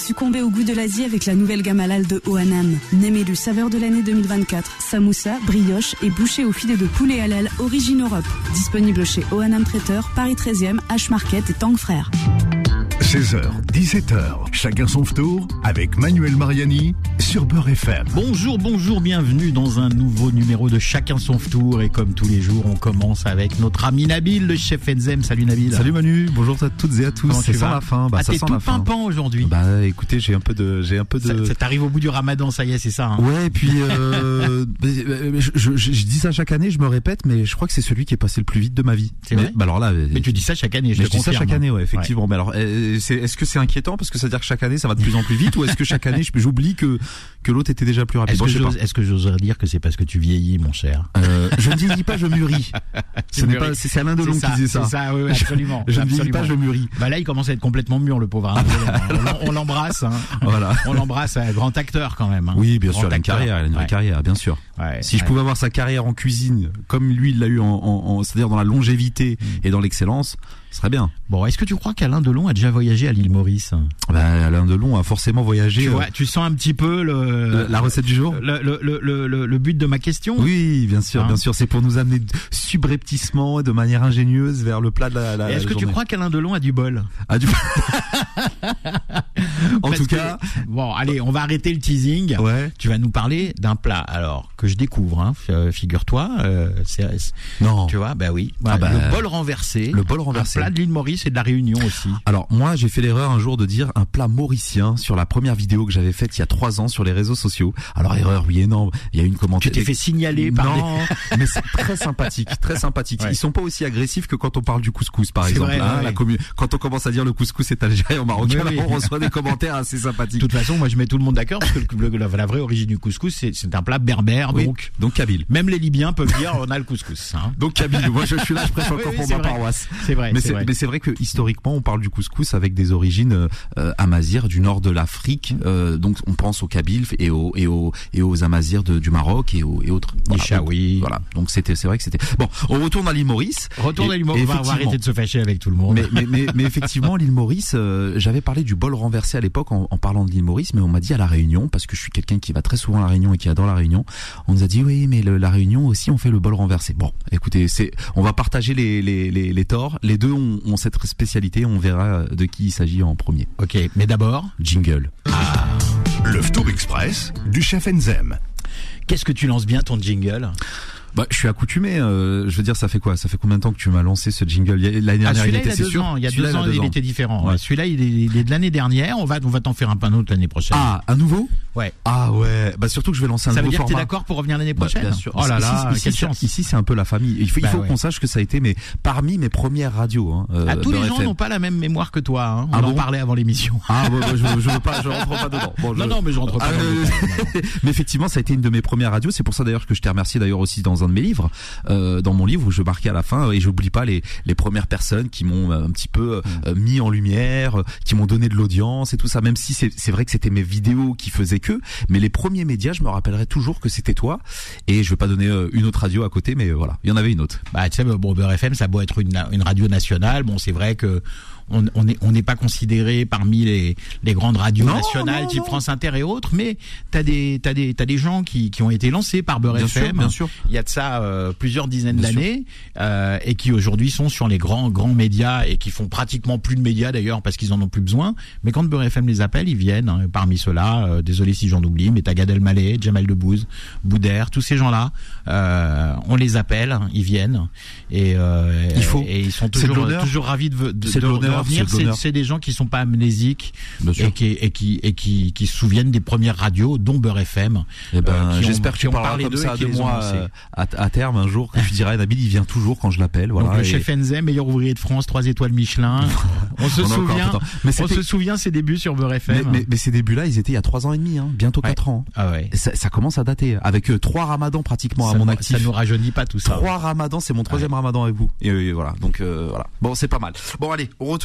succomber au goût de l'Asie avec la nouvelle gamme halal de Oanam. Nem élu saveur de l'année 2024. Samoussa, brioche et bouchée au filet de poulet halal Origine Europe. Disponible chez Oanam Traiteur, Paris 13e, H-Market et Tang Frères. 16h, 17h, chacun son tour avec Manuel Mariani sur Beurre FM. Bonjour, bienvenue dans un nouveau numéro de Chacun son tour. Et comme tous les jours, on commence avec notre ami Nabil, le chef Enzem. Salut Nabil. Salut Manu, bonjour à toutes et à tous. C'est ça la fin. Ça t'es tout pimpant aujourd'hui. Bah écoutez, j'ai un peu de. Ça t'arrive au bout du Ramadan, ça y est, c'est ça. Hein. Ouais, et puis je dis ça chaque année, je me répète, mais je crois que c'est celui qui est passé le plus vite de ma vie. C'est vrai. Bah alors là. Mais tu dis ça chaque année, je dis ça chaque année, ouais, effectivement. Ouais. Mais alors, est-ce que c'est inquiétant parce que ça veut dire que chaque année ça va de plus en plus vite, ou est-ce que chaque année j'oublie que l'autre était déjà plus rapide? Est-ce que j'oserais dire que c'est parce que tu vieillis, mon cher? Je ne vieillis pas, je mûris. C'est Alain Delon qui disait ça. C'est ça, oui, absolument. Je ne vieillis pas, je mûris. Bah là, il commence à être complètement mûr, le pauvre Alain Delon. On l'embrasse. Hein. Voilà. On l'embrasse, grand acteur quand même. Hein. Oui, bien sûr, il a une vraie carrière, bien sûr. Ouais, si je pouvais avoir sa carrière en cuisine comme lui il l'a eu c'est-à-dire dans la longévité et dans l'excellence, ce serait bien. Bon, est-ce que tu crois qu'Alain Delon a déjà voyagé à l'île Maurice? Bah, Alain Delon a forcément voyagé. Tu vois, tu sens un petit peu la recette du jour, le but de ma question. Oui, bien sûr, bien sûr, c'est pour nous amener subrepticement et de manière ingénieuse vers le plat de la Est-ce que journée. tu crois qu'Alain Delon a du bol? En tout cas, bon, allez, on va arrêter le teasing. Ouais. Tu vas nous parler d'un plat, alors que je découvre, hein, figure-toi. Non. Tu vois, bah oui. Le bol renversé. Le bol renversé. Un plat de l'île Maurice et de la Réunion aussi. Alors moi, j'ai fait l'erreur un jour de dire un plat mauricien sur la première vidéo que j'avais faite il y a 3 ans sur les réseaux sociaux. Alors erreur, oui et non. Il y a eu une commentaire. Tu t'es fait signaler par mais c'est très sympathique, très sympathique. Ouais. Ils sont pas aussi agressifs que quand on parle du couscous, par exemple. Vrai, hein, quand on commence à dire le couscous est algérien ou marocain, on reçoit des commentaires assez sympathiques. De toute façon, moi je mets tout le monde d'accord parce que la vraie origine du couscous, c'est un plat berbère, oui, donc kabyle. Même les Libyens peuvent dire on a le couscous. Hein. Donc kabyle. Moi je suis là, je prêche encore pour ma paroisse. C'est vrai. Mais c'est vrai que historiquement, on parle du couscous avec des origines amazirs du nord de l'Afrique. Donc on pense aux Kabyles et aux amazirs du Maroc et autres. Les Chaouis. Voilà. Donc c'est vrai que c'était. Bon, on retourne à l'île Maurice. On va arrêter de se fâcher avec tout le monde. Mais effectivement, l'île Maurice, j'avais parlé du bol renversé à l'époque en parlant de l'île Maurice, mais on m'a dit à la Réunion, parce que je suis quelqu'un qui va très souvent à la Réunion et qui adore la Réunion, on nous a dit oui, mais la Réunion aussi on fait le bol renversé. Bon, écoutez, on va partager les torts. Les deux ont cette spécialité, on verra de qui il s'agit en premier. Ok, mais d'abord, jingle. Le Tour Express du chef Enzem. Qu'est-ce que tu lances bien ton jingle? Bah, je suis accoutumé. Je veux dire, ça fait quoi? Ça fait combien de temps que tu m'as lancé ce jingle? L'année dernière, il était, c'est sûr. Il y a 2 ans, il était différent. Ouais. Celui-là, il est de l'année dernière. On va t'en faire un autre l'année prochaine. Ah, un nouveau? Ouais. Ah ouais. Bah surtout que je vais lancer un nouveau format. Ça veut dire que t'es d'accord pour revenir l'année prochaine? Bien sûr. Oh là là, quelle chance. Ici, c'est un peu la famille. Il faut qu'on sache que ça a été parmi mes premières radios. Hein, tous les gens n'ont pas la même mémoire que toi. Hein. On en parlait avant l'émission. Ah bon, je veux pas, je rentre pas dedans. Bon, non, mais je rentre pas dedans. Mais effectivement, ça a été une de mes premières radios. C'est pour ça d'ailleurs que je t'ai remercié d'ailleurs aussi dans un de mes livres. Dans mon livre où je marquais à la fin, et j'oublie pas les premières personnes qui m'ont un petit peu mis en lumière, qui m'ont donné de l'audience et tout ça, même si c'est vrai que c'était mes vidéos qui faisaient mais les premiers médias, je me rappellerai toujours que c'était toi, et je vais pas donner une autre radio à côté, mais voilà, il y en avait une autre. Bah tu sais, bon, Beurre FM, ça a beau être une radio nationale, bon c'est vrai que on n'est pas considéré parmi les grandes radios nationales type France Inter et autres, mais t'as des gens qui ont été lancés par Beurre FM. Bien sûr. Il y a de ça plusieurs dizaines d'années et qui aujourd'hui sont sur les grands médias et qui font pratiquement plus de médias d'ailleurs parce qu'ils en ont plus besoin. Mais quand Beurre FM les appelle, ils viennent. Hein, parmi ceux-là, désolé si j'en oublie, mais t'as Gad Elmaleh, Jamel Debbouze, Boudère, tous ces gens-là, on les appelle, ils viennent et ils sont toujours ravis de revenir. C'est des gens qui sont pas amnésiques et qui se souviennent des premières radios, dont Beurre FM. J'espère que tu parleras comme ça de moi à terme un jour, que tu diras Nabil, il vient toujours quand je l'appelle. Voilà. Donc le chef Enzem, meilleur ouvrier de France, 3 étoiles Michelin. On se souvient ses débuts sur Beurre FM. Mais ces débuts-là, ils étaient il y a 3 ans et demi, hein, bientôt 4 ans. Ah ouais. Ça commence à dater. Avec 3 ramadans pratiquement à mon actif. Ça nous rajeunit pas tout ça. 3 ramadans, c'est mon 3e ramadan avec vous. Et voilà. Donc voilà. Bon, c'est pas mal. Bon allez, on retourne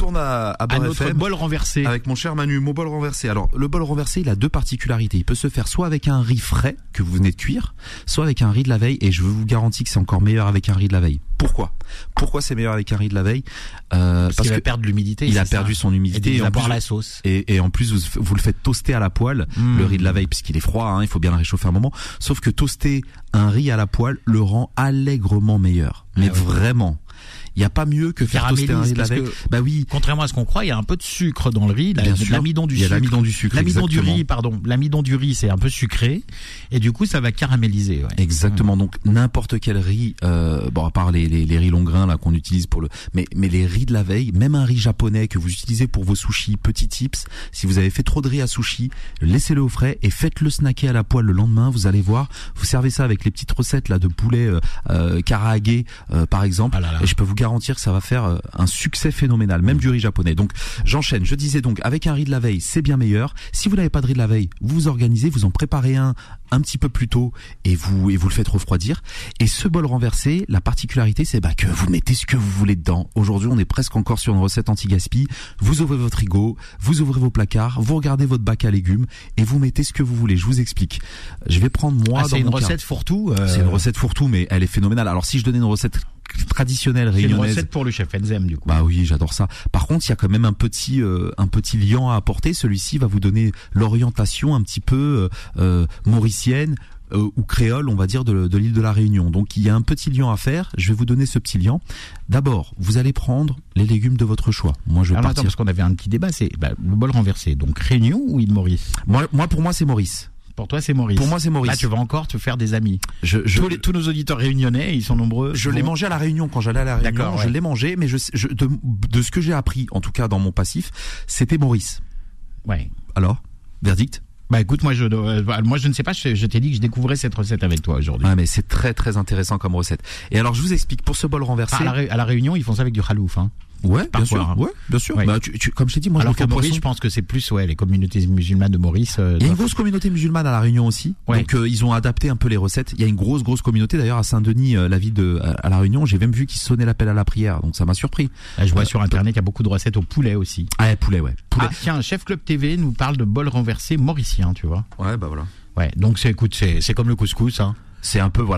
retourne à Beurre notre FM bol renversé. avec mon cher Manu, mon bol renversé. Alors, le bol renversé, il a deux particularités. Il peut se faire soit avec un riz frais que vous venez de cuire, soit avec un riz de la veille. Et je vous garantis que c'est encore meilleur avec un riz de la veille. Pourquoi c'est meilleur avec un riz de la veille? Parce qu'il va perdre l'humidité. Il a perdu son humidité. Et en plus, la sauce. Et en plus, vous le faites toaster à la poêle, le riz de la veille, puisqu'il est froid, hein, il faut bien le réchauffer un moment. Sauf que toaster un riz à la poêle le rend allègrement meilleur. Mais vraiment. Il n'y a pas mieux que faire toaster un riz de la veille. Bah oui. Contrairement à ce qu'on croit, il y a un peu de sucre dans le riz, l'amidon du sucre. Il y a l'amidon du sucre. L'amidon du riz, pardon. L'amidon du riz, c'est un peu sucré. Et du coup, ça va caraméliser, ouais. Exactement. Donc, n'importe quel riz, bon, à part les riz longs grains, là, qu'on utilise mais les riz de la veille, même un riz japonais que vous utilisez pour vos sushis, petit tips, si vous avez fait trop de riz à sushi, laissez-le au frais et faites-le snacker à la poêle le lendemain, vous allez voir. Vous servez ça avec les petites recettes, là, de poulet, karaage, par exemple. Et je peux vous garantir que ça va faire un succès phénoménal, même du riz japonais. Donc j'enchaîne, je disais donc avec un riz de la veille c'est bien meilleur. Si vous n'avez pas de riz de la veille, vous vous organisez, vous en préparez un petit peu plus tôt et vous le faites refroidir. Et ce bol renversé, la particularité c'est que vous mettez ce que vous voulez dedans. Aujourd'hui on est presque encore sur une recette anti-gaspi. Vous ouvrez votre frigo, vous ouvrez vos placards, vous regardez votre bac à légumes et vous mettez ce que vous voulez. Je vous explique. Je vais prendre moi c'est une recette fourre-tout. C'est une recette fourre-tout mais elle est phénoménale. Alors si je donnais une recette traditionnelle réunionnaise. C'est une recette pour le chef Enzem du coup. Bah oui, j'adore ça. Par contre, il y a quand même un petit liant à apporter. Celui-ci va vous donner l'orientation un petit peu mauricienne ou créole, on va dire, de l'île de la Réunion. Donc il y a un petit liant à faire. Je vais vous donner ce petit liant. D'abord, vous allez prendre les légumes de votre choix. Moi, je vais partir. Attends, parce qu'on avait un petit débat. C'est le bol renversé. Donc Réunion ou île Maurice? Moi, pour moi, c'est Maurice. Pour toi, c'est Maurice. Pour moi, c'est Maurice. Là, tu vas encore te faire des amis. Tous nos auditeurs réunionnais, ils sont nombreux. Je l'ai mangé à la Réunion quand j'allais à la Réunion. D'accord, ouais. Je l'ai mangé, mais de ce que j'ai appris, en tout cas dans mon passif, c'était Maurice. Ouais. Alors, verdict? Bah écoute, moi je ne sais pas. Je t'ai dit que je découvrais cette recette avec toi aujourd'hui. Ouais, mais c'est très très intéressant comme recette. Et alors, je vous explique pour ce bol renversé. À la Réunion, ils font ça avec du khalouf, hein. Ouais, bien sûr. Hein. Ouais, bien sûr. Ouais. Bah, comme je t'ai dit, moi, alors je me fais que Maurice, poisson. je pense que c'est plus les communautés musulmanes de Maurice. Il y a une grosse communauté musulmane à la Réunion aussi. Ouais. Donc ils ont adapté un peu les recettes. Il y a une grosse communauté d'ailleurs à Saint-Denis, la ville à la Réunion. J'ai même vu qu'ils sonnaient l'appel à la prière. Donc ça m'a surpris. Là, je vois sur internet qu'il y a beaucoup de recettes au poulet aussi. Ah, poulet, ouais. Poulet. Ah, tiens, Chef Club TV nous parle de bol renversé mauricien, tu vois. Ouais, bah voilà. Ouais, donc c'est comme le couscous, hein. C'est un peu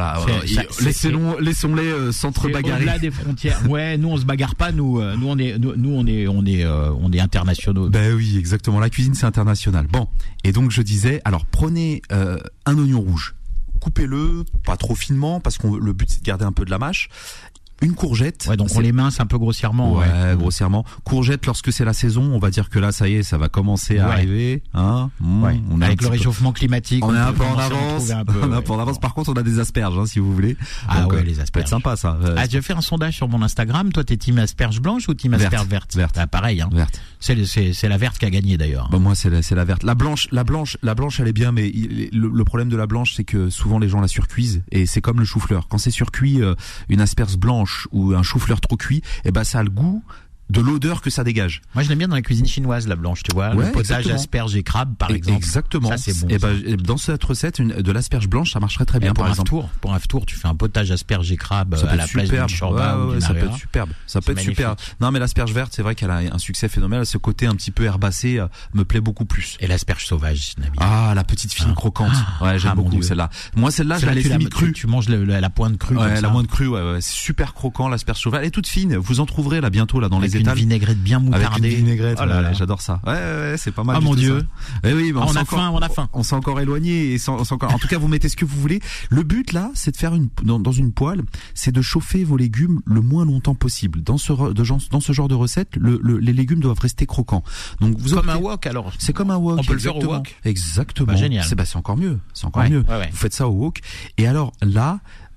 laissons-les s'entrebagarrer. Au-delà des frontières. Ouais, nous on se bagarre pas, nous on est internationaux. Ben oui, exactement. La cuisine c'est international. Bon, et donc je disais, alors prenez un oignon rouge, coupez-le pas trop finement parce que le but c'est de garder un peu de la mâche. Une courgette. Ouais, donc on les mince un peu grossièrement. Ouais, grossièrement. Courgette, lorsque c'est la saison, on va dire que là, ça y est, ça va commencer à arriver. Hein. Ouais. Avec le réchauffement climatique. On est un peu en avance. On est un peu en avance. Par contre, on a des asperges, hein, si vous voulez. Ah donc, ouais, les asperges. Ça peut être sympa, ça. Ah, je vais faire un sondage sur mon Instagram. Toi, t'es team asperge blanche ou team asperge verte? Verte. Ah, pareil, hein. Verte. C'est la verte qui a gagné d'ailleurs. Bah, moi, c'est la verte. La blanche, elle est bien, mais le problème de la blanche, c'est que souvent les gens la surcuisent et c'est comme le chou-fleur. Quand c'est surcuit, une asperge blanche ou un chou-fleur trop cuit, et ben ça a le goût de l'odeur que ça dégage. Moi je l'aime bien dans la cuisine chinoise, la blanche, tu vois, le potage asperge et crabe par exemple. Exactement. Ça c'est bon. Et ben dans cette recette de l'asperge blanche, ça marcherait très bien pour par exemple. Pour un tour, tu fais un potage asperge et crabe à la place d'une shorba ou d'une ça peut être superbe. Ça peut être superbe. Non mais l'asperge verte, c'est vrai qu'elle a un succès phénoménal, ce côté un petit peu herbacé me plaît beaucoup plus. Et l'asperge sauvage, Nabil. Ah, la petite fine croquante. Ouais, j'aime beaucoup celle-là. Moi celle-là, je la laisse mi-crue. Tu manges la pointe crue. Ouais, la pointe crue, ouais, c'est super croquant l'asperge sauvage. Elle est toute fine, vous en trouverez là bientôt là dans les étals. Une vinaigrette bien moutardée. Avec une vinaigrette, j'adore ça. Ouais, c'est pas mal. Oh mon Dieu. Oui, on a faim. On s'est encore éloigné et en tout cas, vous mettez ce que vous voulez. Le but là, c'est de faire dans une poêle, c'est de chauffer vos légumes le moins longtemps possible. Dans ce genre de recette, les légumes doivent rester croquants. Donc comme un wok alors. C'est comme un wok. On peut le faire au wok. Exactement. Bah, génial. C'est encore mieux. C'est encore mieux. Ouais. Vous faites ça au wok. Et alors là,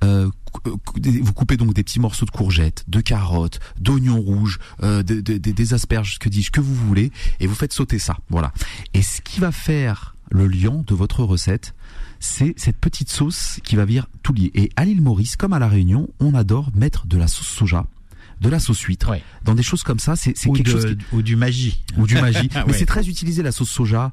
vous coupez donc des petits morceaux de courgettes, de carottes, d'oignons rouges, des asperges, ce que vous voulez, et vous faites sauter ça. Voilà. Et ce qui va faire le liant de votre recette, c'est cette petite sauce qui va venir tout lier. Et à l'île Maurice, comme à la Réunion, on adore mettre de la sauce soja. de la sauce huître, dans des choses comme ça, c'est quelque chose ou du magie. Ou du magie. Mais c'est très utilisé la sauce soja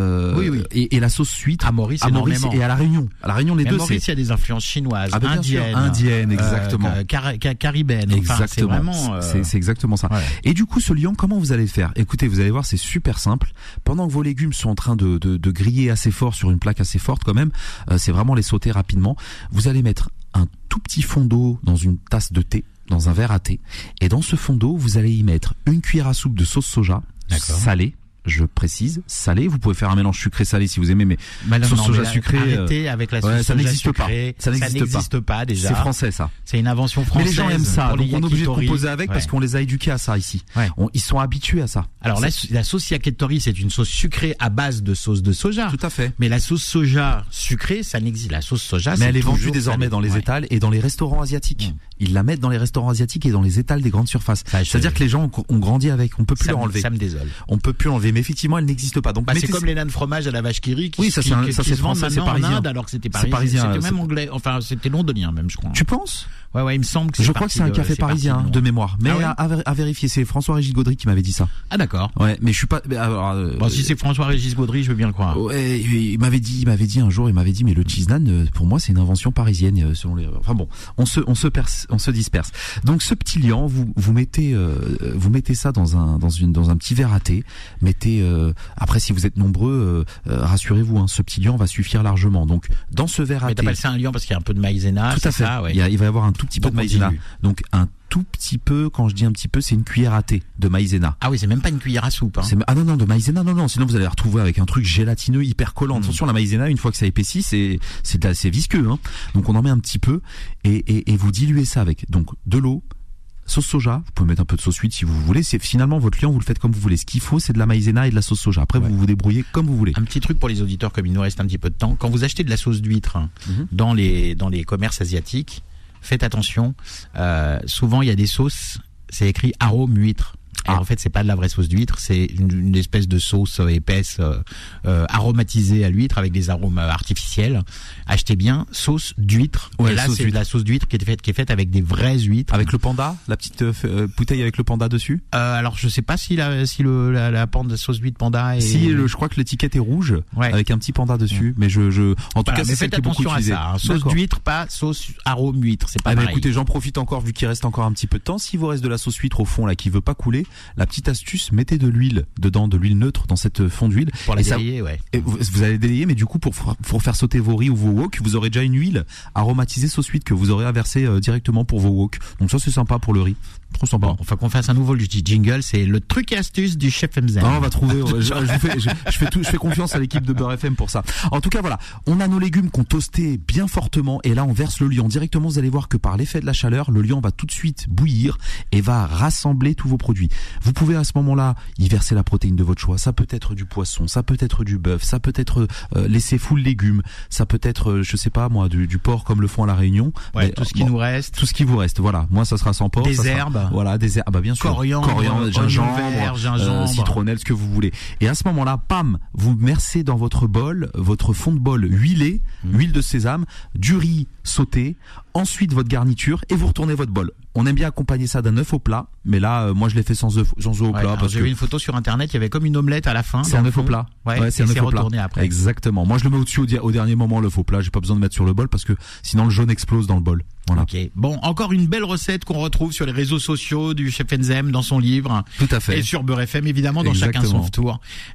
et la sauce huître à Maurice et à la Réunion. À la Réunion, les deux. Maurice, il y a des influences chinoises, indiennes, exactement, caribéennes. Exactement. Enfin, c'est exactement ça. Ouais. Et du coup, ce liant, comment vous allez faire? Écoutez, vous allez voir, c'est super simple. Pendant que vos légumes sont en train de griller assez fort sur une plaque assez forte, quand même, c'est vraiment les sauter rapidement. Vous allez mettre un tout petit fond d'eau dans une tasse de thé, dans un verre à thé, et dans ce fond d'eau, vous allez y mettre une cuillère à soupe de sauce soja salée. Je précise, salé. Vous pouvez faire un mélange sucré-salé si vous aimez, mais sauce soja sucrée. Arrêtez avec la sauce ça n'existe sucrée. Ça n'existe pas déjà. C'est français ça. C'est une invention française. Mais les gens aiment ça, donc on est obligé de composer avec parce qu'on les a éduqués à ça ici. Ils sont habitués à ça. Alors la sauce yakitori, c'est une sauce sucrée à base de sauce de soja. Tout à fait. Mais la sauce soja sucrée, ça n'existe. La sauce soja, mais elle est vendue désormais dans les étals et dans les restaurants asiatiques. Ils la mettent dans les restaurants asiatiques et dans les étals des grandes surfaces. C'est-à-dire que les gens ont grandi avec. On peut plus l'enlever. Ça me désole. On peut plus l'enlever. Mais effectivement, elle n'existe pas. Donc c'est comme les nains de fromage à la vache qui rit qui c'est se vendent maintenant en Inde alors que c'était parisien. C'était même anglais. Enfin, c'était londonien même, je crois. Tu penses? Ouais, il me semble que je crois que c'est un café parisien de mémoire. Mais à vérifier, c'est François-Régis Gaudry qui m'avait dit ça. Ah d'accord. Ouais, mais je suis pas. Bon, si c'est François-Régis Gaudry, je veux bien le croire. Ouais, il m'avait dit un jour, mais le cheese naan, pour moi, c'est une invention parisienne. Selon les. Enfin bon, on se disperse. Donc ce petit liant, vous mettez ça dans un petit verre à thé. Mettez. Après, si vous êtes nombreux, rassurez-vous, ce petit liant va suffire largement. Donc dans ce verre à thé. Mais t'appelles ça un liant parce qu'il y a un peu de maïzena. Tout à fait. Ça, ouais. Il va y avoir un tout petit peu de maïzena. Donc un tout petit peu, quand je dis un petit peu, c'est une cuillère à thé de maïzena. Ah oui, c'est même pas une cuillère à soupe. Ah non, de maïzena, non, sinon vous allez la retrouver avec un truc gélatineux hyper collant. Attention, la maïzena, une fois que ça épaissit, c'est visqueux, hein. Donc on en met un petit peu et vous diluez ça avec donc de l'eau, sauce soja, vous pouvez mettre un peu de sauce huître si vous voulez. C'est finalement votre liant, vous le faites comme vous voulez. Ce qu'il faut, c'est de la maïzena et de la sauce soja. Après, vous vous débrouillez comme vous voulez. Un petit truc pour les auditeurs, comme il nous reste un petit peu de temps. Quand vous achetez de la sauce d'huître dans les commerces asiatiques, faites attention. Souvent, il y a des sauces, c'est écrit arôme huître. Et en fait, c'est pas de la vraie sauce d'huître, c'est une espèce de sauce épaisse aromatisée à l'huître avec des arômes artificiels. Achetez bien sauce d'huître. Et là, c'est de la sauce d'huître qui est faite avec des vraies huîtres. Avec le panda, la petite bouteille avec le panda dessus. Alors, je sais pas si la panda, sauce d'huître panda est. Si, je crois que l'étiquette est rouge avec un petit panda dessus. Mais en tout cas, c'est faites attention à ça. Sauce d'huître, pas sauce arôme huître. C'est pas pareil. Écoutez, j'en profite encore vu qu'il reste encore un petit peu de temps. S'il vous reste de la sauce huître au fond là qui veut pas couler. La petite astuce, mettez de l'huile dedans, de l'huile neutre dans cette fond d'huile. Pour la délayer, et vous allez délayer, mais du coup, pour faire sauter vos riz ou vos wok, vous aurez déjà une huile aromatisée sauce huître que vous aurez à verser directement pour vos wok. Donc ça, c'est sympa pour le riz. Trop sympa. Bon, enfin qu'on fasse un nouveau jingle, c'est le truc et astuce du chef MZ. On va trouver. Je fais confiance à l'équipe de Beurre FM pour ça. En tout cas, voilà, on a nos légumes qu'on toasté bien fortement et là on verse le liant directement. Vous allez voir que par l'effet de la chaleur, le liant va tout de suite bouillir et va rassembler tous vos produits. Vous pouvez à ce moment-là y verser la protéine de votre choix. Ça peut être du poisson, ça peut être du bœuf, ça peut être laisser full légumes, ça peut être, je sais pas moi, du porc comme le font à la Réunion. Ouais, tout ce qui nous reste. Tout ce qui vous reste. Voilà. Moi, ça sera sans porc. Des herbes. Voilà, des herbes, bien sûr. Coriandre, gingembre, citronnelle, ce que vous voulez. Et à ce moment-là, pam, vous versez dans votre bol, votre fond de bol huilé, huile de sésame, du riz sauté, ensuite votre garniture et vous retournez votre bol. On aime bien accompagner ça d'un œuf au plat, mais là, moi je l'ai fait sans œuf au plat. J'ai vu une photo sur internet, il y avait comme une omelette à la fin. C'est un œuf au plat. C'est un œuf au plat. Après. Exactement. Moi je le mets au-dessus au dernier moment l'œuf au plat. J'ai pas besoin de mettre sur le bol parce que sinon le jaune explose dans le bol. Voilà. Ok. Bon, encore une belle recette qu'on retrouve sur les réseaux sociaux du chef Enzem dans son livre. Tout à fait. Et sur Beurre FM évidemment dans Chacun son tour.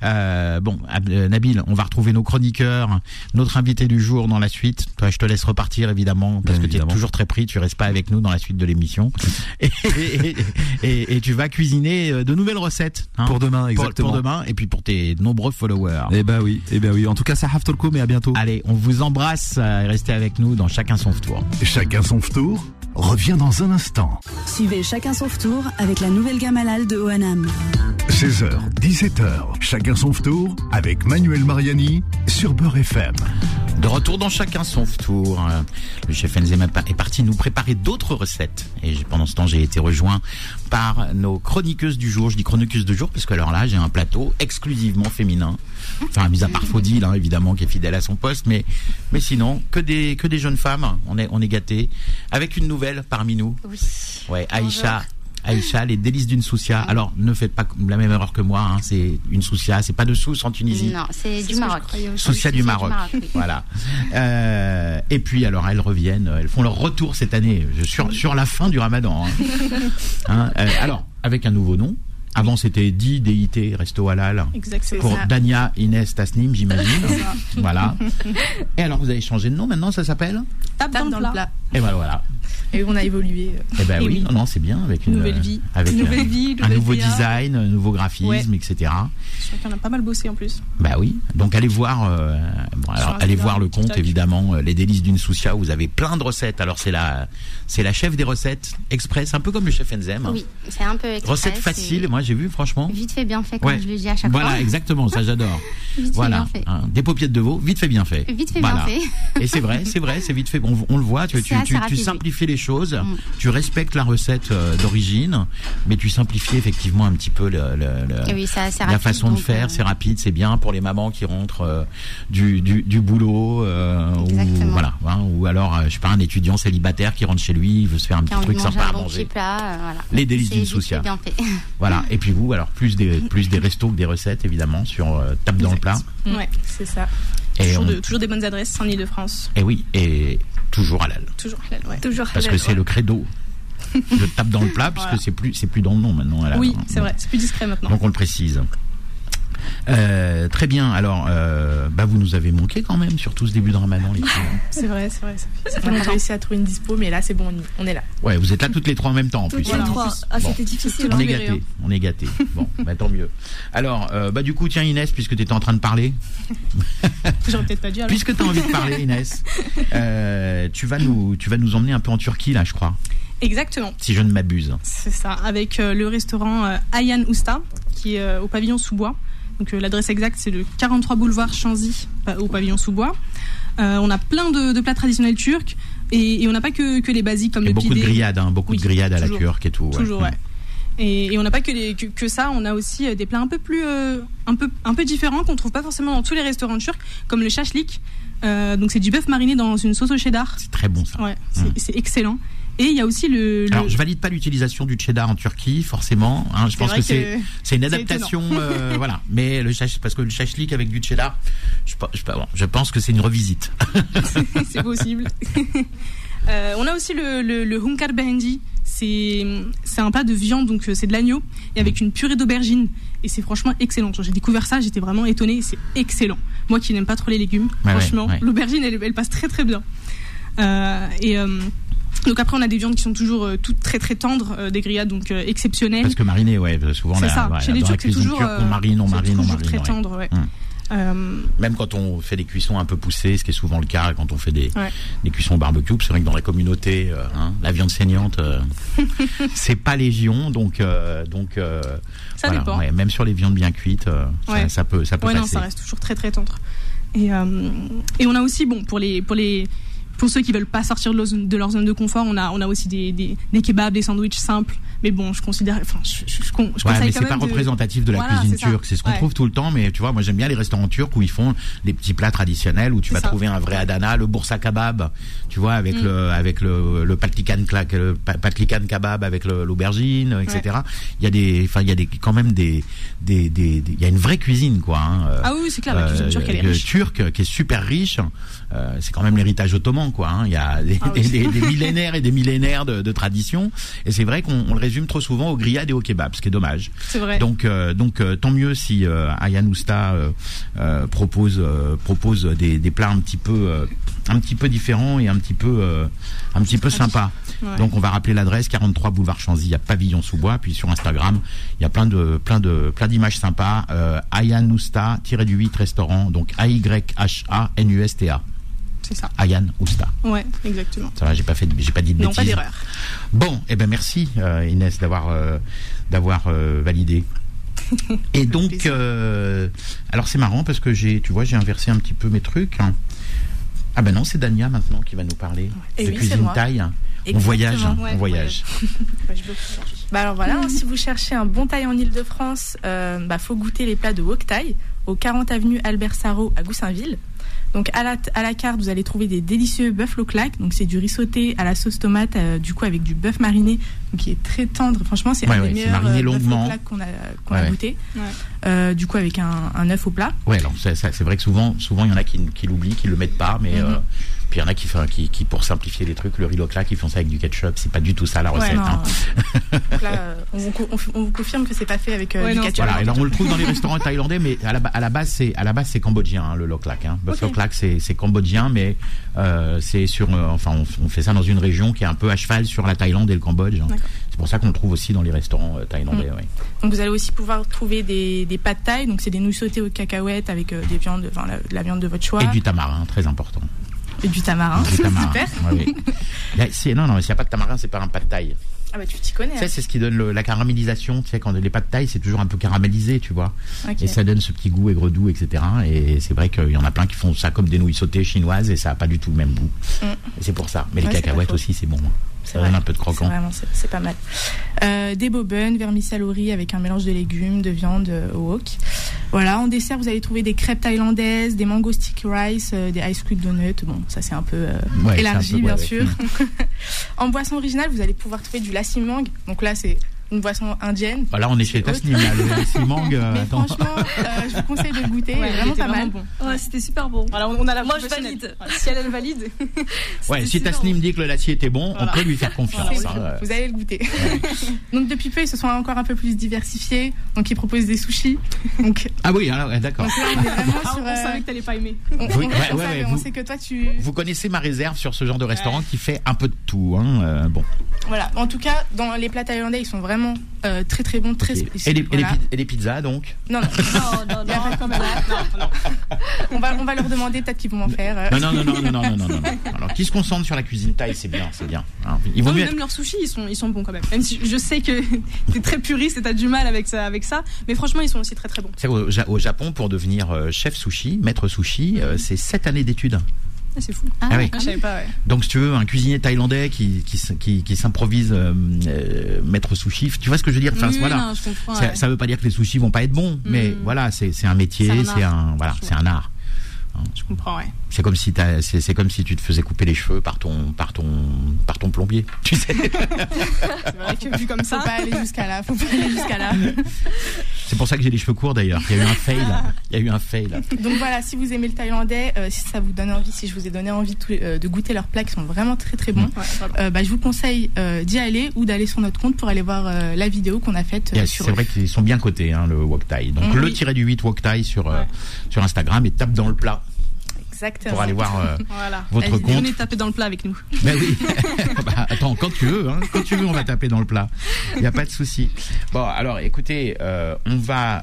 Nabil, on va retrouver nos chroniqueurs, notre invité du jour dans la suite. Toi, je te laisse repartir évidemment parce que tu es toujours très pris. Tu restes pas avec nous dans la suite de l'émission. Et tu vas cuisiner de nouvelles recettes pour demain, exactement. Pour demain et puis pour tes nombreux followers. Eh ben oui. En tout cas, ça have tolko, mais à bientôt. Allez, on vous embrasse. Restez avec nous dans Chacun son tour. Chacun son tour revient dans un instant. Suivez Chacun son tour avec la nouvelle gamme halal de Oanam. 16h, 17h, Chacun son tour avec Manuel Mariani sur Beurre FM. De retour dans Chacun son tour. Le chef Enzem est parti nous préparer d'autres recettes. Et pendant ce temps, j'ai été rejoint par nos chroniqueuses du jour. Je dis chroniqueuses du jour parce que alors là, j'ai un plateau exclusivement féminin. Enfin, mis à part Faudil, évidemment, qui est fidèle à son poste. Mais sinon, que des jeunes femmes. On est gâtés. Avec une nouvelle parmi nous. Oui. Ouais, Aïcha Aïcha, les délices d'une soussia. Alors, ne faites pas la même erreur que moi, hein. C'est une soussia, c'est pas de Sousse en Tunisie. Non, c'est du Maroc. Soussia du Maroc. Oui. Voilà. Et puis, alors, elles reviennent, elles font leur retour cette année, sur la fin du Ramadan. Hein. Alors, avec un nouveau nom. Avant, c'était DIT, Resto Halal. Exactement. Pour Dania, Inès, Tasnim, j'imagine. Voilà. Et alors, vous avez changé de nom maintenant, ça s'appelle Tape dans le plat. Et ben voilà. Et on a évolué. Eh ben oui, non, c'est bien avec une nouvelle vie, avec un nouveau PA. Design, un nouveau graphisme, etc. Je crois qu'on a pas mal bossé en plus. Bah oui. Donc allez voir, allez voir le compte évidemment, les délices d'une soussia. Vous avez plein de recettes. Alors c'est la chef des recettes express, un peu comme le chef Enzem. Oui, c'est un peu express. Recette facile. Moi j'ai vu franchement. Vite fait bien fait, comme je le dis à chaque fois. Voilà, exactement. Ça j'adore. Voilà. Des paupiètes de veau, vite fait bien fait. Vite fait bien fait. Et c'est vrai, c'est vite fait. On le voit. Tu simplifies les choses. Tu respectes la recette d'origine, mais tu simplifies effectivement un petit peu la façon de faire. C'est rapide, c'est bien pour les mamans qui rentrent du boulot, ou alors je sais pas, un étudiant célibataire qui rentre chez lui, il veut se faire un petit truc sympa à manger. Les délices d'une soussia. Voilà. Et puis vous, alors plus des restos que des recettes évidemment sur Tape dans le plat. Ouais, c'est ça. Toujours des bonnes adresses en Ile-de-France. Et oui, et toujours halal. Toujours halal, ouais. Parce que c'est le credo. Le Tape dans le plat, puisque c'est plus dans le nom maintenant. Halal, oui, c'est vrai, c'est plus discret maintenant. Donc on le précise. Très bien. Alors, vous nous avez manqué quand même, surtout ce début de Ramadan, les filles. C'est vrai. On a réussi à trouver une dispo, mais là c'est bon, on est là. Ouais, vous êtes là toutes les trois en même temps en plus. Toutes les trois. Ah, bon. C'était difficile. On est gâtés. Bon, tant mieux. Alors, du coup, tiens Inès, puisque tu étais en train de parler. J'aurais peut-être pas dû. Alors. Puisque tu as envie de parler, Inès, tu vas nous emmener un peu en Turquie là, je crois. Exactement. Si je ne m'abuse. C'est ça, avec le restaurant Ayhan Usta, qui est au pavillon Sous-Bois. Donc l'adresse exacte, c'est le 43 boulevard Chanzy, au pavillon Sous-Bois. On a plein de plats traditionnels turcs et on n'a pas que les basiques comme le pidé. Beaucoup de grillades, de grillades à la turque et tout. Toujours, ouais. Et on n'a pas que ça, on a aussi des plats un peu plus un peu différents qu'on trouve pas forcément dans tous les restaurants turcs, comme le shashlik. Donc c'est du bœuf mariné dans une sauce au cheddar. C'est très bon ça. Ouais, c'est excellent. Et il y a aussi Alors, je valide pas l'utilisation du cheddar en Turquie, forcément. Hein, je pense que c'est une adaptation, voilà. Mais parce que le shashlik avec du cheddar, je pense que c'est une revisite. C'est possible. On a aussi le hunkar behendi. C'est un plat de viande, donc c'est de l'agneau, et avec une purée d'aubergine. Et c'est franchement excellent. J'ai découvert ça, j'étais vraiment étonnée. C'est excellent. Moi qui n'aime pas trop les légumes, franchement, l'aubergine, elle passe très très bien. Donc après on a des viandes qui sont toujours toutes très très tendres, des grillades donc exceptionnelles. Parce que marinées, souvent c'est ça. Chez les Turcs c'est toujours on marine, très tendre, ouais. Même quand on fait des cuissons un peu poussées, ce qui est souvent le cas quand on fait des cuissons au barbecue, c'est vrai que dans la communauté, la viande saignante, c'est pas légion, donc ça dépend. Même sur les viandes bien cuites, ça peut passer. Non, ça reste toujours très très tendre. Et on a aussi pour ceux qui veulent pas sortir de leur zone de confort, on a aussi des kebabs, des sandwichs simples. Mais bon, je considère, je conseille mais c'est pas représentatif de la cuisine turque. C'est ce qu'on trouve tout le temps. Mais tu vois, moi j'aime bien les restaurants turcs où ils font des petits plats traditionnels où tu vas trouver un vrai Adana, le bursa kebab, tu vois, avec le patlikan kebab avec l'aubergine, etc. Il y a quand même il y a une vraie cuisine, quoi. Hein. Ah oui, c'est clair, la cuisine turque elle est riche. Turque qui est super riche. C'est quand même l'héritage ottoman, quoi. Hein. Il y a des millénaires et des millénaires de tradition. Et c'est vrai qu'on le résume trop souvent aux grillades et aux kebabs, ce qui est dommage. C'est vrai. Donc tant mieux si Ayhan Usta propose des plats un petit peu différents et un petit peu sympa. Ouais. Donc on va rappeler l'adresse 43 boulevard Chanzy à Pavillon Sous-Bois, puis sur Instagram il y a plein d'images sympas. Ayhan Usta _8 restaurant, donc AYHANUSTA. C'est ça. Ayhan Usta. Ouais, exactement. Ça va, j'ai pas dit de bêtises. Non, pas d'erreur. Bon, merci Inès d'avoir validé. Et donc, alors c'est marrant parce que j'ai inversé un petit peu mes trucs. Ah ben non, c'est Dania maintenant qui va nous parler de cuisine thaï. On voyage. Alors voilà, si vous cherchez un bon thaï en Ile-de-France, faut goûter les plats de Wok Thai au 40 avenue Albert Sarraut à Goussainville. Donc à la carte, vous allez trouver des délicieux bœuf claque. Donc c'est du riz sauté à la sauce tomate, du coup avec du bœuf mariné, donc qui est très tendre. Franchement, c'est un des meilleurs bœuf claque qu'on a goûté. Ouais. Du coup avec un œuf au plat. Ouais, alors c'est vrai que souvent il y en a qui l'oublient, qui le mettent pas, mais puis il y en a qui pour simplifier les trucs, le riz claque, ils font ça avec du ketchup. C'est pas du tout ça la recette. Donc là, on vous confirme que c'est pas fait avec du ketchup. Voilà, alors on le trouve dans les restaurants thaïlandais, mais à la base c'est cambodgien, hein, le loklak. Hein. Bœuf loklak c'est cambodgien, mais c'est sur, on fait ça dans une région qui est un peu à cheval sur la Thaïlande et le Cambodge. Hein. C'est pour ça qu'on le trouve aussi dans les restaurants thaïlandais. Ouais. Donc vous allez aussi pouvoir trouver des pâtes thaï, donc c'est des nouilles sautées aux cacahuètes avec des viandes, de la viande de votre choix. Et du tamarin, très important. Et du tamarin, super. Oui. Non, s'il n'y a pas de tamarin, c'est pas un pad thaï. Ah bah tu t'y connais. Tu sais, c'est ce qui donne la caramélisation. Tu sais, quand les pâtes thaï, c'est toujours un peu caramélisé, tu vois. Okay. Et ça donne ce petit goût aigre-doux, etc. Et c'est vrai qu'il y en a plein qui font ça comme des nouilles sautées chinoises et ça n'a pas du tout le même goût. Et c'est pour ça. Mais les cacahuètes aussi, c'est bon. Ça donne un peu de croquant. C'est pas mal. Des bobonnes, vermicelle au riz avec un mélange de légumes, de viande au wok. Voilà, en dessert, vous allez trouver des crêpes thaïlandaises, des mango sticky rice, des ice cream donuts. Bon, ça c'est un peu élargi, bien sûr. En boisson originale, vous allez pouvoir trouver du lassi mangue. Donc là, c'est une boisson indienne. Voilà, on est chez Tasnim, le lassi mangue. Mais franchement, je vous conseille de le goûter. Vraiment pas mal. Bon. Ouais, c'était super bon. Voilà, on a la moi je valide. Si elle valide. Si Tasnim dit que le lassi était bon, on peut lui faire confiance. Voilà, vous allez le goûter. Donc depuis peu, ils se sont encore un peu plus diversifiés. Donc ils proposent des sushis. Donc, ah oui, alors, d'accord. Donc là, on est vraiment sur. On savait que t'allais pas aimer. On sait que toi tu. Vous connaissez ma réserve sur ce genre de restaurant qui fait un peu de tout. Hein, bon. Voilà. En tout cas, dans les plats thaïlandais, ils sont vraiment très très bons, très spécifiques. Et les pizzas donc? Non. On va leur demander, peut-être qu'ils vont m'en faire. Non. Alors, qui se concentre sur la cuisine thaï, c'est bien. Alors, même leurs sushis, ils sont bons quand même. Même si je sais que t'es très puriste et t'as du mal avec ça, mais franchement, ils sont aussi très très bons. C'est au Japon, pour devenir chef sushi, maître sushi, c'est 7 années d'études. C'est fou. Ah oui. Je savais pas, ouais. Donc si tu veux un cuisinier thaïlandais qui s'improvise maître sushi, tu vois ce que je veux dire? Enfin, voilà. Non, je comprends, ça veut pas dire que les sushis vont pas être bons, mais voilà, c'est un métier, c'est un art. Je comprends, ouais. C'est comme si tu te faisais couper les cheveux par ton plombier, tu sais. C'est vrai que vu comme ça, faut pas aller jusqu'à là. C'est pour ça que j'ai les cheveux courts d'ailleurs. Il y a eu un fail. Donc voilà, si vous aimez le thaïlandais, si ça vous donne envie, si je vous ai donné envie de goûter leurs plats qui sont vraiment très très bons, je vous conseille d'y aller ou d'aller sur notre compte pour aller voir la vidéo qu'on a faite sur eux. C'est vrai qu'ils sont bien cotés, hein, le wok thai. Donc le-8 wok thai sur Instagram et tape dans le plat. Exactement. Pour aller voir votre compte. Venez taper dans le plat avec nous. Ben oui. Attends, quand tu veux, on va taper dans le plat. Il n'y a pas de souci. Bon, alors, écoutez, on va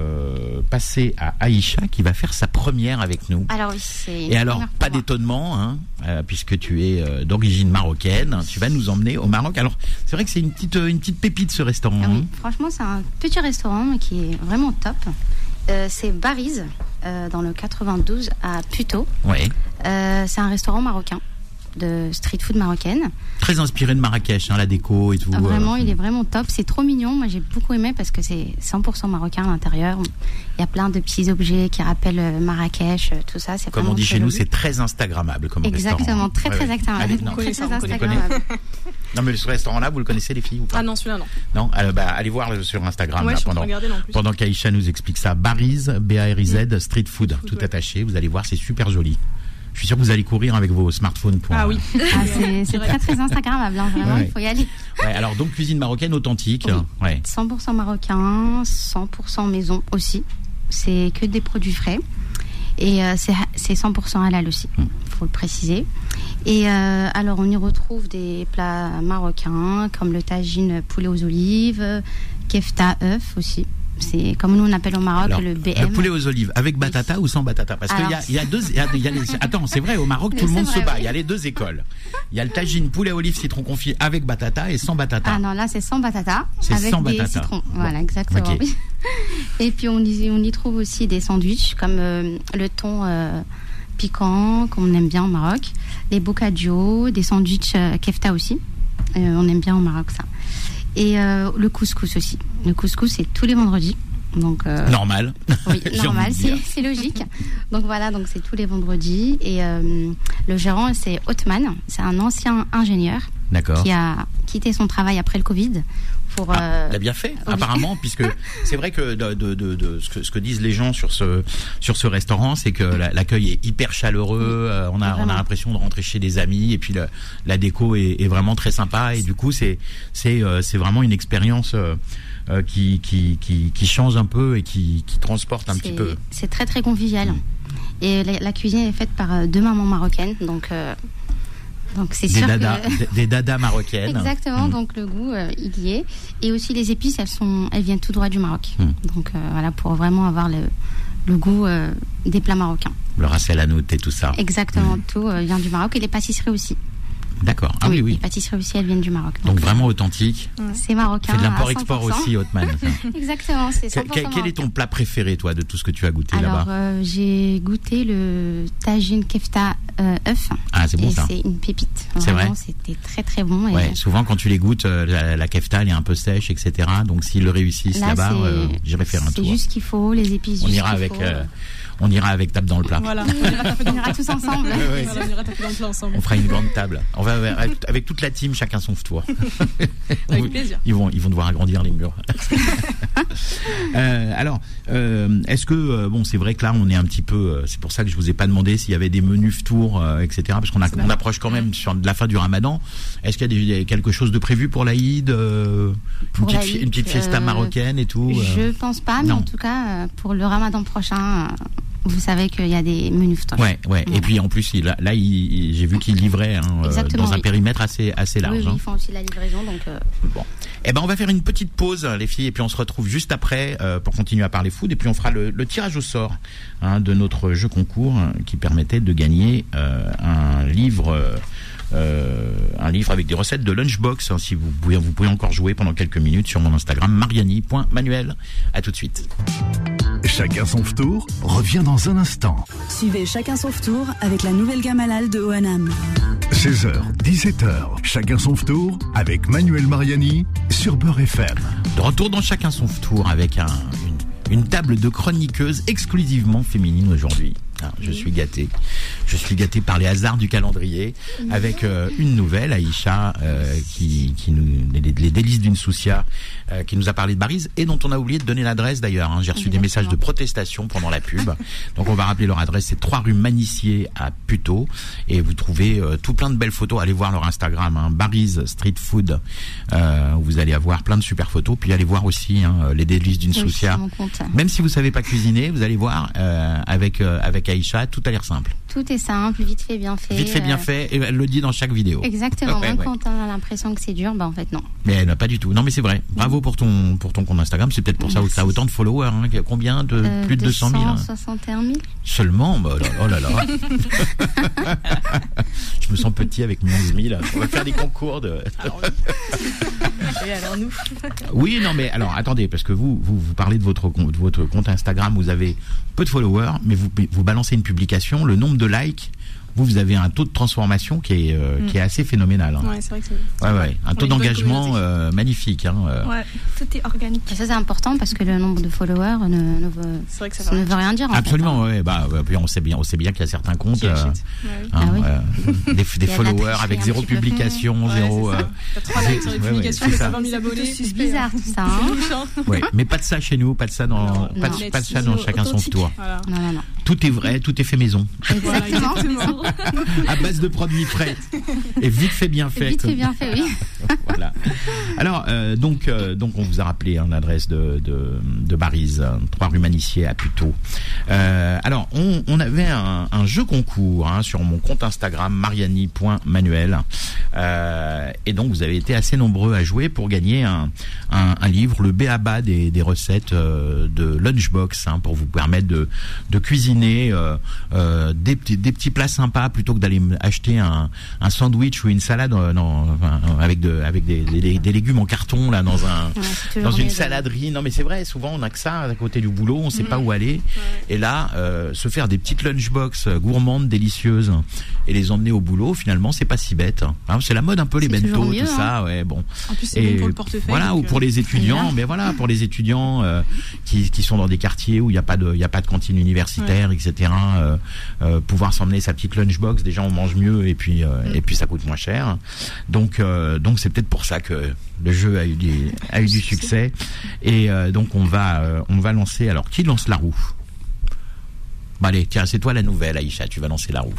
passer à Aïcha qui va faire sa première avec nous. Alors oui, c'est. Et alors, pas d'étonnement, puisque tu es d'origine marocaine, tu vas nous emmener au Maroc. Alors, c'est vrai que c'est une petite pépite ce restaurant. Ah oui, franchement, c'est un petit restaurant mais qui est vraiment top. C'est Bariz, dans le 92 à Puteaux. Ouais. C'est un restaurant marocain, de street food marocaine. Très inspiré de Marrakech, la déco et tout. Vraiment, il est vraiment top. C'est trop mignon. Moi, j'ai beaucoup aimé parce que c'est 100% marocain à l'intérieur. Il y a plein de petits objets qui rappellent Marrakech, tout ça. C'est comme on dit chez nous, c'est très Instagrammable comme restaurant. Exactement, très Instagrammable. Très Instagrammable. Non, mais ce restaurant-là, vous le connaissez, les filles, ou pas? Ah non, celui-là, non. Non, allez voir sur Instagram pendant qu'Aïcha nous explique ça. Bariz, B-A-R-I-Z, street food, tout attaché. Vous allez voir, c'est super joli. Je suis sûr que vous allez courir avec vos smartphones pour. Ah oui. C'est très très Instagrammable, vraiment, il faut y aller. Ouais, alors donc cuisine marocaine authentique. Oui. Ouais. 100% marocain, 100% maison aussi. C'est que des produits frais. Et c'est 100% halal aussi, faut le préciser. Et alors on y retrouve des plats marocains comme le tagine poulet aux olives, kefta œuf aussi. C'est comme nous on appelle au Maroc le BM. Le poulet aux olives avec batata ou sans batata? Parce qu'il y a deux. Attends, c'est vrai, au Maroc tout le monde se bat. Il y a les deux écoles. Il y a le tagine poulet olive citron confit avec batata et sans batata. Ah non, là c'est sans batata. C'est avec sans des batata. citrons. Voilà, exactement. Okay. Et puis on y trouve aussi des sandwichs comme le thon piquant qu'on aime bien au Maroc, les bocadjo, des sandwichs kefta aussi. On aime bien au Maroc ça. Et le couscous aussi. Le couscous, c'est tous les vendredis. Donc, normal. Oui, J'ai normal, envie de dire. c'est logique. Donc voilà, donc c'est tous les vendredis. Et le gérant, c'est Othman. C'est un ancien ingénieur D'accord. qui a quitté son travail après le Covid. Pour, Il a bien fait, oui. apparemment, puisque c'est vrai que de ce que disent les gens sur ce restaurant, c'est que l'accueil est hyper chaleureux. On a l'impression de rentrer chez des amis, et puis la déco est vraiment très sympa. Et du coup, c'est vraiment une expérience qui change un peu et qui transporte un petit peu. C'est très très convivial. Et la cuisine est faite par 2 mamans marocaines, donc c'est sûr Des dadas marocaines. Exactement, donc le goût, il y est. Et aussi les épices, elles viennent tout droit du Maroc. Donc voilà, pour vraiment avoir le goût des plats marocains. Le ras el hanout et tout ça. Exactement, tout vient du Maroc. Et les pâtisseries aussi. D'accord. Ah oui. Les pâtisseries aussi, elles viennent du Maroc. Donc vraiment authentique. C'est marocain. C'est de l'import-export aussi, Othman. Exactement, c'est 100% Quel est ton plat préféré, toi, de tout ce que tu as goûté là-bas? Alors, j'ai goûté le tagine kefta œuf. Ah, c'est bon ça. C'est une pépite. C'est Vraiment, vrai. c'était très très bon. Et Ouais, souvent quand tu les goûtes, la kefta elle est un peu sèche, etc. Donc s'ils le réussissent là-bas, j'irai faire un tour. C'est juste ce qu'il faut, les épices. On ira avec tape dans le plat. Voilà. On ira tous ensemble. Ouais. Voilà, on ira taper dans le plat ensemble. On fera une grande table. On va avec toute la team, chacun son tour. Avec plaisir. Ils vont devoir agrandir les murs. Alors, est-ce que bon, c'est vrai que là, on est un petit peu. C'est pour ça que je vous ai pas demandé s'il y avait des menus tours, etc. Parce qu'on approche quand même sur de la fin du Ramadan. Est-ce qu'il y a quelque chose de prévu pour l'Aïd, une petite fiesta marocaine et tout? Je pense pas, mais non. En tout cas, pour le Ramadan prochain. Vous savez qu'il y a des menus ftoch. Ouais. Et puis en plus, j'ai vu qu'ils livraient dans un périmètre assez large. Oui, ils font aussi la livraison, donc. Bon. Eh ben, on va faire une petite pause, les filles, et puis on se retrouve juste après pour continuer à parler food, et puis on fera le tirage au sort de notre jeu concours qui permettait de gagner un livre avec des recettes de Lunchbox. Si vous pouvez encore jouer pendant quelques minutes sur mon Instagram mariani.manuel. À tout de suite. Chacun son tour revient dans un instant. Suivez Chacun son tour avec la nouvelle gamme halal de ONAM. 16h, 17h, chacun son tour avec Manuel Mariani sur Beurre FM. De retour dans Chacun son tour avec une table de chroniqueuses exclusivement féminine aujourd'hui. Je suis gâté. Je suis gâté par les hasards du calendrier avec une nouvelle, Aïcha, qui nous les délices d'une soucia, qui nous a parlé de Bariz et dont on a oublié de donner l'adresse d'ailleurs. J'ai reçu des messages de protestation pendant la pub. Donc on va rappeler leur adresse, c'est 3 rue Manicier à Puteaux et vous trouvez tout plein de belles photos. Allez voir leur Instagram, Bariz Street Food. Où vous allez avoir plein de super photos. Puis allez voir aussi les délices d'une soucia. Même si vous savez pas cuisiner, vous allez voir avec Aïcha, tout a l'air simple. Tout est simple, vite fait, bien fait. Vite fait, bien fait, et elle le dit dans chaque vidéo. Exactement, même quand on a l'impression que c'est dur, en fait non. Mais pas du tout. Non mais c'est vrai. Bravo pour ton compte Instagram, c'est peut-être pour ça que tu as autant de followers. Combien de plus de 200 000 261 000. Seulement, oh là là. Je me sens petit avec mes 11 000. On va faire des concours de... Et alors nous Oui, non mais alors attendez, parce que vous parlez de votre compte Instagram, vous avez peu de followers, mais vous balancez une publication, le nombre de likes, vous avez un taux de transformation qui est assez phénoménal. Ouais, c'est vrai que c'est un taux d'engagement magnifique. Ouais, tout est organique. Et ça c'est important parce que le nombre de followers ne veut rien dire. Absolument, puis on sait bien qu'il y a certains comptes des followers avec zéro publication, zéro. T'as 3 likes sur les publications, mais 20 000 abonnés. C'est bizarre tout ça. Ouais, mais pas de ça chez nous, pas de ça dans Chacun son tour. Non. Tout est vrai, tout est fait maison. Exactement. À base de produits frais et vite fait bien fait. Vite fait bien fait, oui. Voilà. Alors donc on vous a rappelé l'adresse de Bariz, 3 rue Manicier à Puteaux. Alors on avait un jeu concours sur mon compte Instagram mariani.manuel et donc vous avez été assez nombreux à jouer pour gagner un livre, le B.A.B.A. des recettes de Lunchbox, pour vous permettre de cuisiner des petits plats sympas sympa plutôt que d'aller acheter un sandwich ou une salade avec des légumes en carton là dans une saladerie. Non mais c'est vrai, souvent on a que ça à côté du boulot, on sait pas où aller. Et là, se faire des petites lunchbox gourmandes, délicieuses et les emmener au boulot, finalement c'est pas si bête. Hein, c'est la mode un peu les bento, mieux, tout ça, ouais bon. En plus c'est bon pour le portefeuille. Voilà, ou pour les étudiants, mais voilà, pour les étudiants qui sont dans des quartiers où il y a pas de cantine universitaire, etc. Pouvoir s'emmener sa petite lunchbox, déjà on mange mieux et puis ça coûte moins cher. Donc c'est peut-être pour ça que le jeu a eu du succès. Et donc on va lancer. Alors qui lance la roue? Bah allez, tiens, c'est toi la nouvelle, Aïcha, tu vas lancer la roue.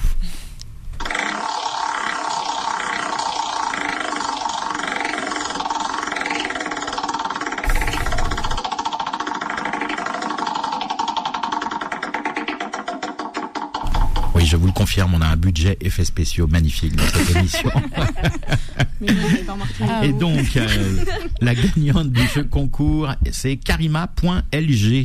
Oui, je vous le confirme, on a un budget effets spéciaux magnifique dans cette émission. Et donc, la gagnante du jeu concours, c'est karima.lg.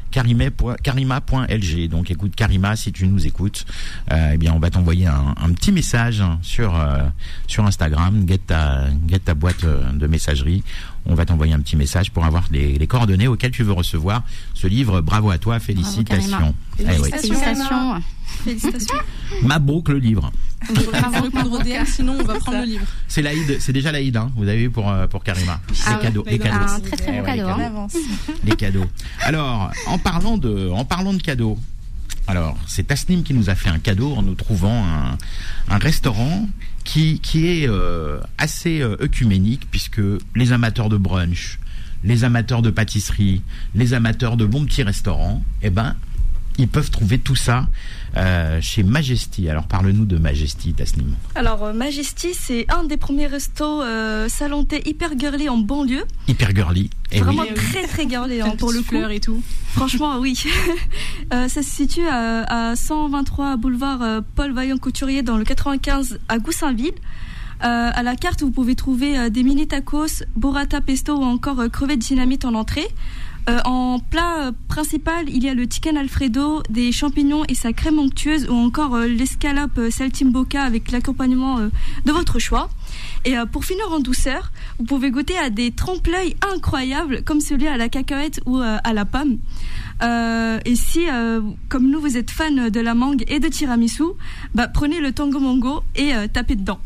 Karima.lg. Donc écoute Karima, si tu nous écoutes, eh bien on va t'envoyer un petit message sur Instagram, get ta boîte de messagerie. On va t'envoyer un petit message pour avoir les coordonnées auxquelles tu veux recevoir ce livre. Bravo à toi, félicitations. Félicitations. Félicitations. Mabrouk le livre. On va répondre au DM, sinon on va prendre le livre. C'est déjà l'Aïd, hein, vous avez vu pour Karima. Les cadeaux. Un très très bon cadeau. Les cadeaux. Alors, en parlant de cadeaux, alors c'est Tasnim qui nous a fait un cadeau en nous trouvant un restaurant qui est assez œcuménique, puisque les amateurs de brunch, les amateurs de pâtisserie, les amateurs de bons petits restaurants, eh ben ils peuvent trouver tout ça chez Majesty. Alors parle-nous de Majesty, Tasnim. Alors Majesty, c'est un des premiers restos salon thé hyper girly en banlieue. Hyper girly. Et vraiment oui. très très girly pour le fleur et tout. Franchement, oui. Ça se situe à 123 boulevard Paul Vaillant-Couturier dans le 95 à Goussainville. À la carte, vous pouvez trouver des mini tacos, burrata pesto ou encore crevettes dynamite en entrée. En plat principal, il y a le chicken alfredo, des champignons et sa crème onctueuse, ou encore l'escalope saltimbocca avec l'accompagnement de votre choix. Et pour finir en douceur, vous pouvez goûter à des trompe-l'œil incroyables comme celui à la cacahuète ou à la pomme. Et si, comme nous, vous êtes fan de la mangue et de tiramisu, bah, prenez le tango mango et tapez dedans.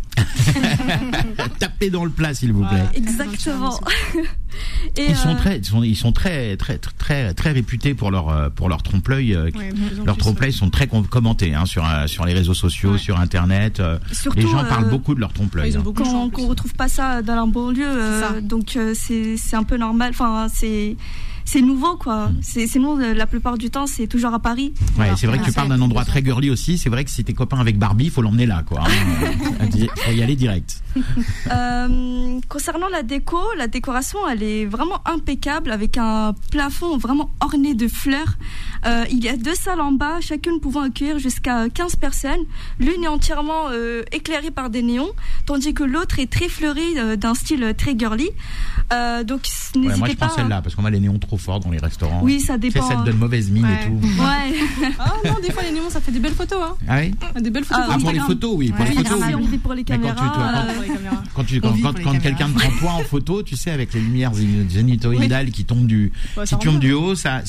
Tapez dans le plat, s'il vous plaît. Exactement. Et ils sont très réputés pour leur trompe-l'œil. Leurs trompe-l'œil sont très commentés sur les réseaux sociaux, sur Internet. Surtout, les gens parlent beaucoup de leur trompe-l'œil. Qu'on retrouve pas ça dans la banlieue, donc c'est un peu normal. Enfin, c'est nouveau, quoi. C'est nouveau, la plupart du temps, c'est toujours à Paris. Ouais, c'est vrai que tu parles d'un endroit très girly aussi. C'est vrai que si t'es copain avec Barbie, il faut l'emmener là, quoi. Faut y aller direct. Concernant la décoration, elle est vraiment impeccable, avec un plafond vraiment orné de fleurs. Il y a 2 salles en bas, chacune pouvant accueillir jusqu'à 15 personnes. L'une est entièrement éclairée par des néons, tandis que l'autre est très fleurie, d'un style très girly. Donc n'hésitez pas. Moi je prends celle-là, parce qu'on a les néons trop forts dans les restaurants. Oui, ça dépend. Ça te donne mauvaise mine et tout. Ouais. Ah non, des fois les néons ça fait des belles photos. Hein. Ah oui. Des belles photos pour les photos, oui. Pour les photos, oui. On vit pour les caméras. Quand quelqu'un te prend toi en photo, tu sais, avec les lumières zénithoïdales qui tombent du haut, ça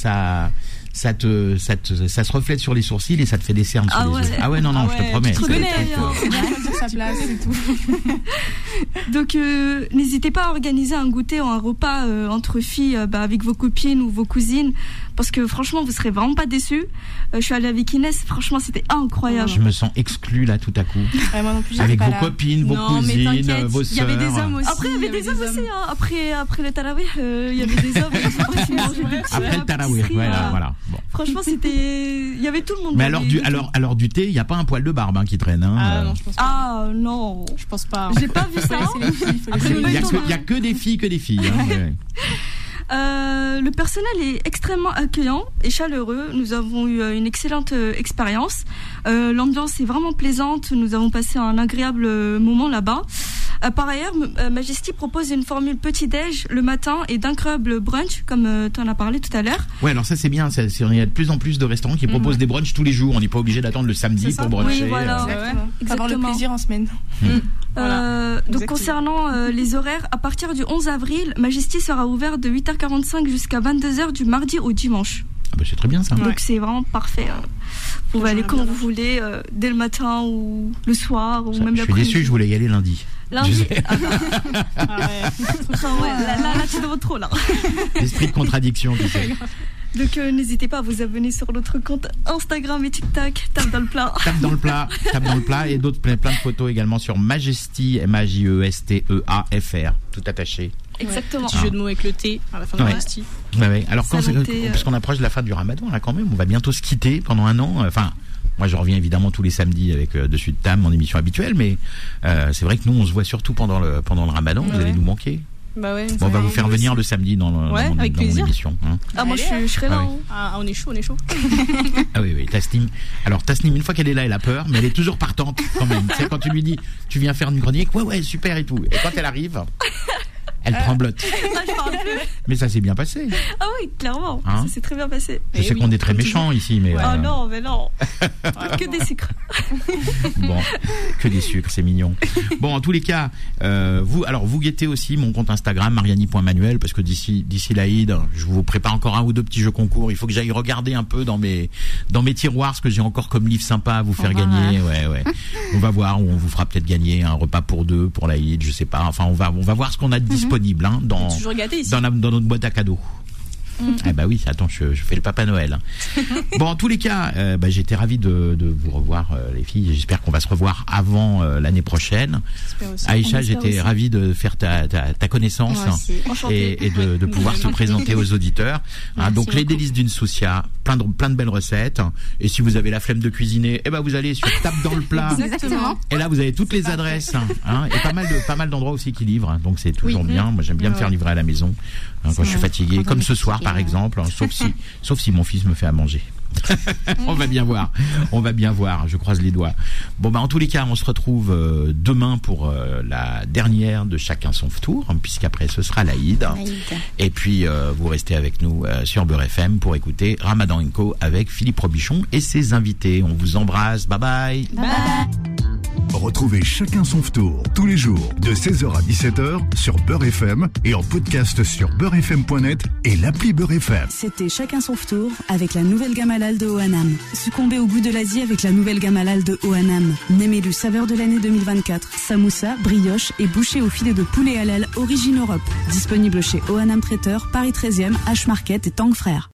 se reflète sur les sourcils et ça te fait des cernes sur les yeux. Ah ouais, non, je te promets. Donc n'hésitez pas à organiser un goûter ou un repas entre filles avec vos copines ou vos cousines, parce que franchement vous serez vraiment pas déçus. Je suis allée avec Inès, franchement c'était incroyable. Je me sens exclue là tout à coup. Moi non plus, avec vos copines, vos cousines, vos sœurs. Il y avait des hommes aussi. Après il y avait des hommes aussi. Après le tarawih, il y avait des hommes. Après le tarawih, voilà. Bon. Franchement il y avait tout le monde. Mais alors du thé, il y a pas un poil de barbe qui traîne. Non, je pense pas. Ah non, je pense pas. J'ai pas vu ça. Il y a que des filles. Le personnel est extrêmement accueillant et chaleureux. Nous avons eu une excellente expérience. L'ambiance est vraiment plaisante. Nous avons passé un agréable moment là-bas. Par ailleurs, Majesty propose une formule petit-déj le matin et d'incroyable brunch, comme tu en as parlé tout à l'heure. Ouais, alors ça c'est bien. Il y a de plus en plus de restaurants qui proposent des brunchs tous les jours. On n'est pas obligé d'attendre le samedi pour bruncher. Oui, voilà. Avoir le plaisir en semaine. Voilà. Donc concernant les horaires, à partir du 11 avril, Majesty sera ouvert de 8h45 jusqu'à 22h du mardi au dimanche. Ah bah c'est très bien ça. Donc c'est vraiment parfait. Vous pouvez aller quand vous voulez, dès le matin ou le soir ou même l'après-midi. Je suis déçu, je voulais y aller lundi. Lundi. Ah ouais. Là, tu demandes trop là. L'esprit de contradiction, tu sais. Donc n'hésitez pas à vous abonner sur notre compte Instagram et TikTok, tape dans le plat. Tape dans le plat et d'autres plein de photos également sur Majesty, MAJESTEAFR, tout attaché. Exactement. Petit jeu de mots avec le T à la fin de Majesty. Ouais. Alors parce qu'on approche de la fin du Ramadan là quand même, on va bientôt se quitter pendant un an. Enfin, moi je reviens évidemment tous les samedis avec Dessus de Table, mon émission habituelle, mais c'est vrai que nous on se voit surtout pendant le Ramadan. Vous allez nous manquer. Bah ouais. On va vous faire venir le samedi dans mon émission. Hein. Ah moi je serai là. On est chaud. Ah oui, Tasnim. Alors Tasnim, une fois qu'elle est là, elle a peur, mais elle est toujours partante quand même. Tu sais, quand tu lui dis, tu viens faire une chronique, ouais, super et tout. Et quand elle arrive, elle tremblote. Je parle plus. Mais ça s'est bien passé. Ah oui, clairement. Hein, ça s'est très bien passé. Je sais qu'on est très méchants ici, mais... Ah non, mais non. Que des sucres. Bon, que des sucres, c'est mignon. Bon, en tous les cas, vous guettez aussi mon compte Instagram, mariani.manuel, parce que d'ici l'Aïd, je vous prépare encore un ou deux petits jeux concours. Il faut que j'aille regarder un peu dans mes tiroirs ce que j'ai encore comme livre sympa à vous faire gagner. Ouais. On va voir, on vous fera peut-être gagner un repas pour deux pour l'Aïd, je sais pas. Enfin, on va voir ce qu'on a de disponible dans notre boîte à cadeaux. Ah bah oui, attends, je fais le Papa Noël. Bon, en tous les cas, j'étais ravi de vous revoir, les filles. J'espère qu'on va se revoir avant l'année prochaine. Aïcha, j'étais ravi de faire ta connaissance et de pouvoir se présenter aux auditeurs. Donc les délices d'une soucia, plein de belles recettes. Et si vous avez la flemme de cuisiner, vous allez sur Tape dans le plat. Exactement. Et là, vous avez toutes les adresses. Et pas mal d'endroits aussi qui livrent. Donc c'est toujours bien. Moi, j'aime bien me faire livrer à la maison quand je suis fatigué, comme ce soir par exemple, sauf si mon fils me fait à manger. On va bien voir, je croise les doigts. Bon en tous les cas, on se retrouve demain pour la dernière de Chacun son tour, puisqu'après ce sera l'Aïd. Et puis vous restez avec nous sur Beurre FM pour écouter Ramadan & Co avec Philippe Robichon et ses invités. On vous embrasse, bye bye. Retrouvez Chacun son tour tous les jours de 16h à 17h sur Beurre FM et en podcast sur beurrefm.net et l'appli Beurre FM. C'était Chacun son tour avec la nouvelle gamme halal de Oanam. Succombez au goût de l'Asie avec la nouvelle gamme halal de Oanam. Némélu saveur de l'année 2024. Samoussa, brioche et bouchée au filet de poulet halal origine Europe. Disponible chez Oanam Traiteur, Paris 13e, H-Market et Tang Frères.